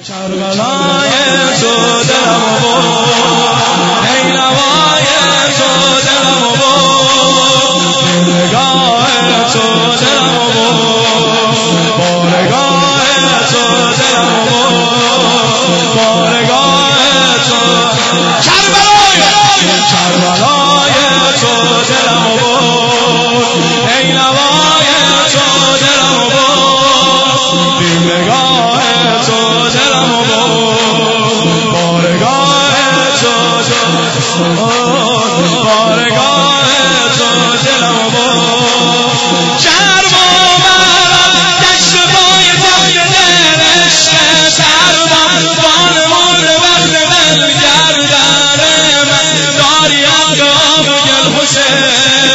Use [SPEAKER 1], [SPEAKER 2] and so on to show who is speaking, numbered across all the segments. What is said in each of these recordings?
[SPEAKER 1] کربلای تو دلمو برد، ای نوای تو دلمو برد، نگاه تو دلمو برد، بارگاه تو دلمو برد، بارگاه تو کربلای تو دلمو برد، ای نوای تو دلمو برد، نگاه تو دلمو برد، بارگاه تو بارگاه تو دلمو برد. کرما برم دشت پای دلش سربم بانمون وقت دل گردن من داری اقام گل حسین.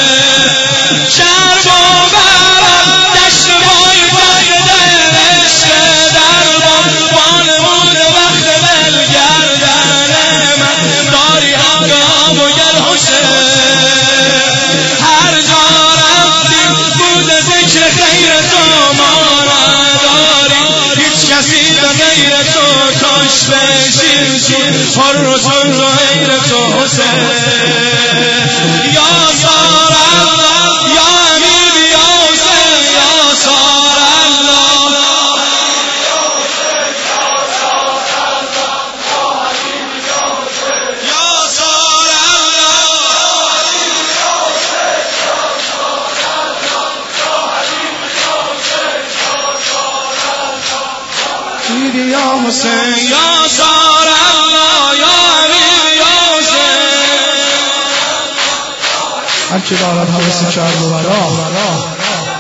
[SPEAKER 1] کرما برم دشت پای دلش سربم بانمون وقت دل گردن من داری اقام گل حسین. هر جا رفتیم بود ذکر خیر تو ما نداری، هیچ کسی به غیر تو کاش بشیم پر و تن و غیر تو حسین. یا سار الله یا امیر یا حسین، یا سار الله یا سار یا حسین، یا سار الله یا امیر یا حسین.
[SPEAKER 2] هر کی دارد حواس کرد و برا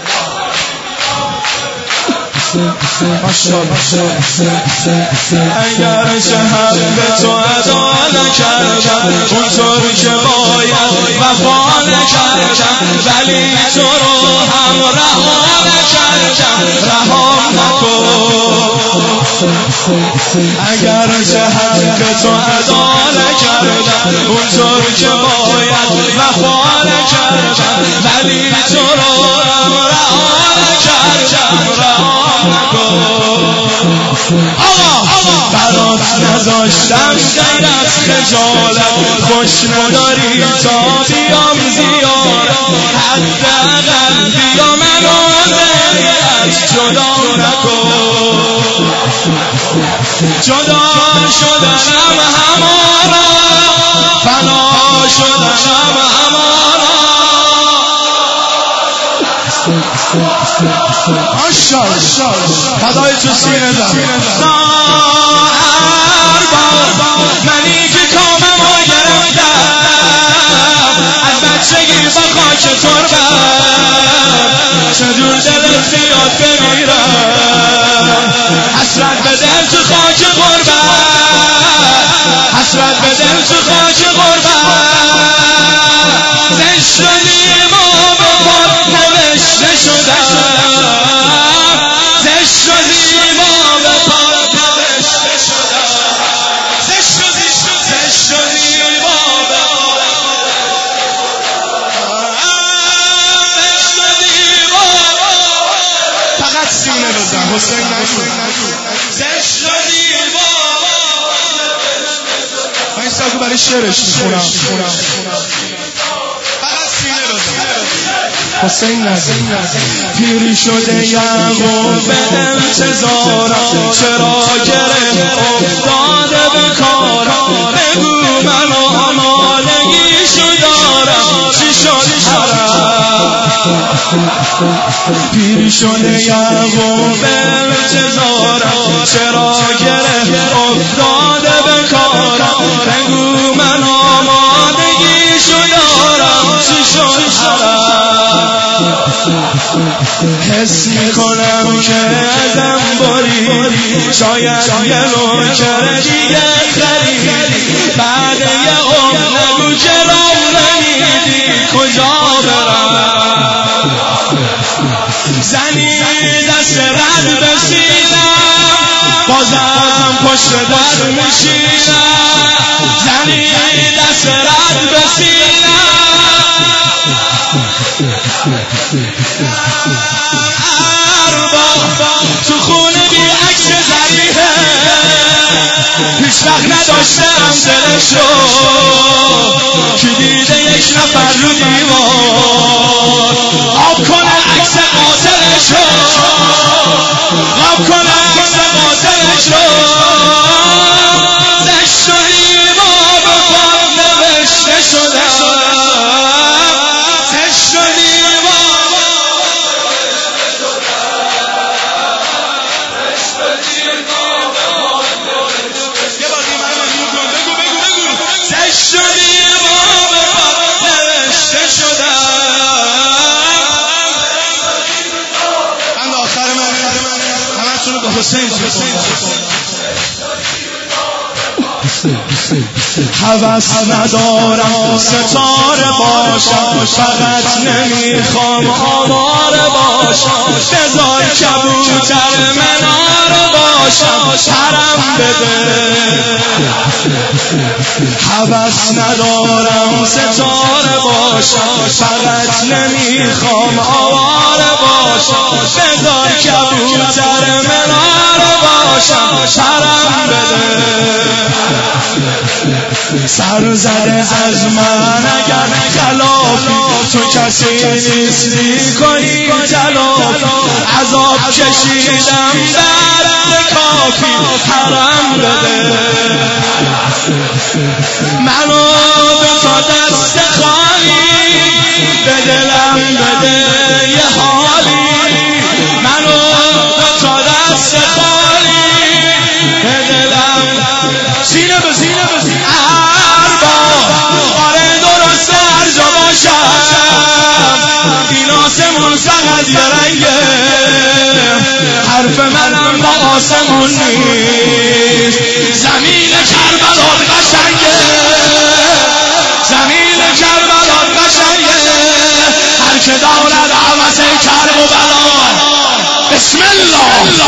[SPEAKER 1] اگر چه هم به تو ادا نکردم اونطور که باید وفا نکردم، ولی تو رو هم رها نکردم، رها نکن. اگر چه هم به تو ادا نکردم اونطور که باید وفا نکردم، ولی تو رو هم رها نکردم، رها نکن. آقا برات نذاشتم غیر از خجالت، خوش نداری تا بیام زیارت، حداقل بیا منو از جدا نکن. جدا شدنم همانا، فنا شدنم همانا.
[SPEAKER 2] فدای تو سینه دم
[SPEAKER 1] منی که کاممو گرفتم از بچگی با خاک تربم، چجور دلت زیاد بمیرم، حسرت به دل تو خاک غربت، حسرت به دل تو خاک غربت. زشت شدیم و به خود نوشته شدم، زشت شدیم و به خود نوشته شدم، زشت شدیم و به خود
[SPEAKER 2] فقط سینه بزن حسین نشون.
[SPEAKER 1] زشت شدیم و
[SPEAKER 2] من این ساکو برای شعرش میخونم. حسین نزیم
[SPEAKER 1] پیری شده یعقوب به انتظارم، چرا گره افتاده به کارم، بگو منو آمادگیشو دارم، چی شد حرم. پیری شده یعقوب به انتظارم، چرا گره افتاده به کارم، بگو منو آمادگیشو دارم، چی شد حرم. حس میکنم که ازم بری، شاید یه نوکر دیگه خریدی، بعد یه عمر نگو چرا نمیدی کجا برم. زنی دست رد بسیدم بازم پشت در میشینم، زنی دست رد بسیدم ارباب تو خونه بی عکس ذریحه، هیچ وقت نداشتم دلشو که دیده یک نفر رو دیوار آب کنه عکس قاتلشو آب کنه عکس قاتلشو دشت و دیوار به پار نوشته شدم دشت و دیوار دشت و دیوار به پار نوشته شدم
[SPEAKER 2] من آخر من همتون به حسین
[SPEAKER 1] هوس ندارم ستاره باشم فقط نمیخوام آواره باشم بذار کبوتر مناره باشم پرم بده هوس ندارم ستاره باشم فقط نمیخوام آواره باشم بذار کبوتر مناره باشم پرم بده سر زده از من اگر خلافی تو کسی نیستی کنی تلافی عذاب کشیدم درد کافی حرم بده منو به تو دست خالی به دلم بده یه حالی منو به تو دست خالی به دلم سینه به سینه به سینه هر بار آره درسته هر جا باشم این آسمون فقط یه رنگه حرف منم با آسمون نیست زمین کربلا قشنگه زمین کربلا قشنگه هر که دارد عوض کرب و بلا بسم الله